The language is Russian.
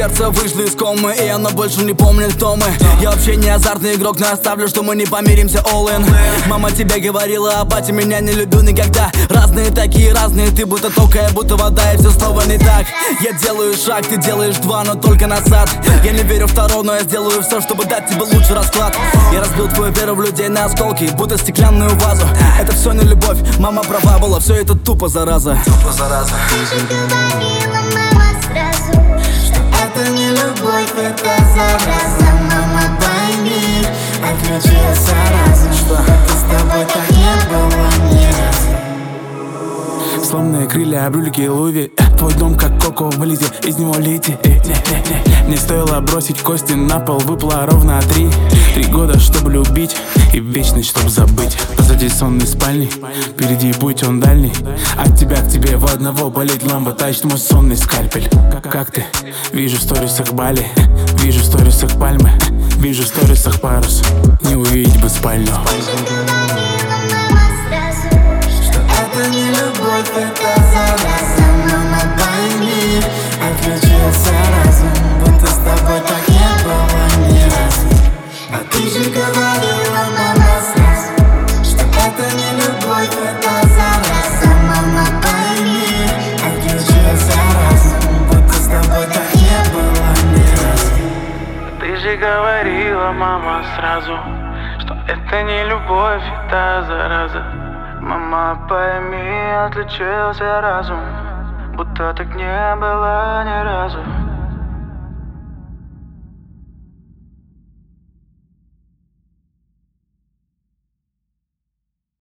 сердце вышло из комы, и оно больше не помнит, кто мы. Я вообще не азартный игрок, но оставлю, что мы не помиримся, all in. Мама тебе говорила, а батя меня не любил никогда. Разные такие, разные, ты будто тока, я будто вода, и все снова не так. Я делаю шаг, ты делаешь два, но только назад. Я не верю в Таро, но я сделаю все, чтобы дать тебе лучший расклад. Я разбил твою веру в людей на осколки, будто стеклянную вазу. Это все не любовь, мама права была, все это тупо зараза. Ты же говорила, мама, сразу, что это не любовь, это зараза. Мама, пойми, отключился разум, что это с тобой так не было ни разу. Сломанные крылья, брюлики, Луви. Твой дом как коко в Лизе, из него лети. Не стоило бросить кости на пол, выпало ровно 3 года, чтобы любить, и вечность, чтобы забыть. Позади сонной спальни, впереди путь он дальний. От тебя к тебе в одного болеть ламба, тащит мой сонный скальпель. Как ты? Вижу в сторисах Бали, вижу в сторисах пальмы, вижу в сторисах парус. Не увидеть бы спальню. Ты же говорила, мама, сразу, что это не любовь, это зараза. Мама, пойми, отключился разум, будто с тобой так не было ни разу. А ты же говорила, мама, сразу, что это не любовь, это зараза. Мама, пойми, отключился разум, будто с тобой так не было ни разу. Ты же говорила, мама, сразу, что это не любовь, это зараза. Мама, пойми, отличился разум, будто так не было ни разу.